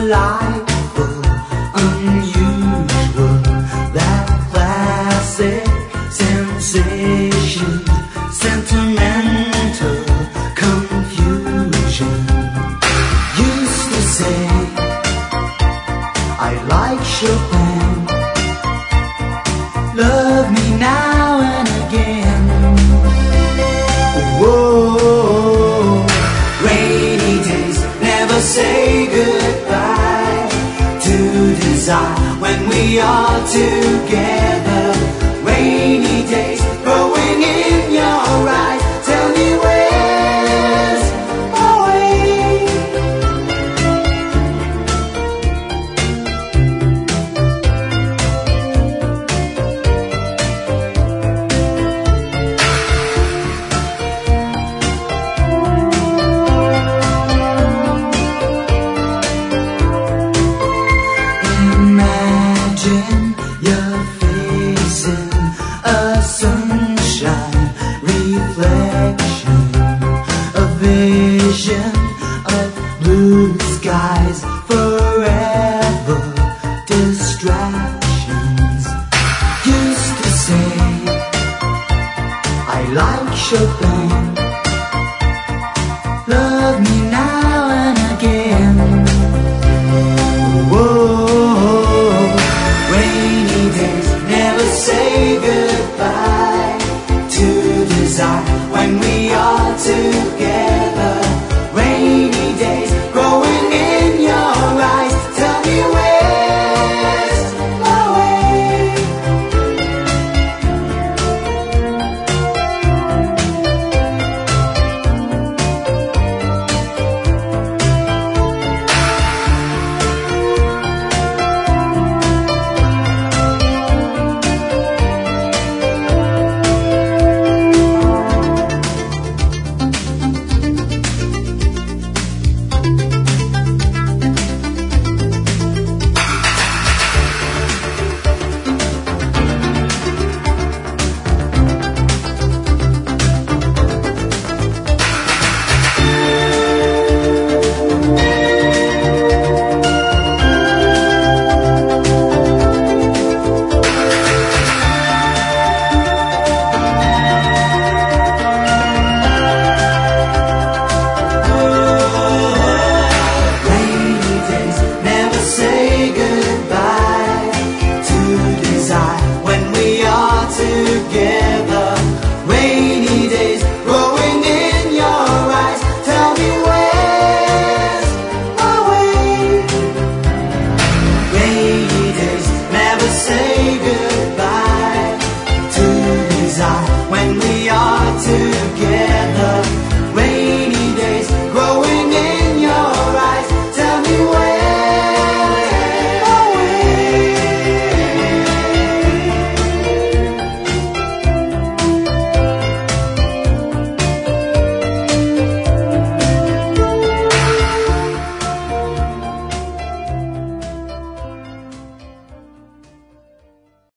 delightful, unusual, that classic sensation, sentimental confusion. Used to say I like Chopin, love me now and again. Whoa, rainy days never say goodbye to desire when we are together. Rainy days growing in your eyes, tell me where's my way. Imagine you're facing a sunshine reflection, a vision of blue skies for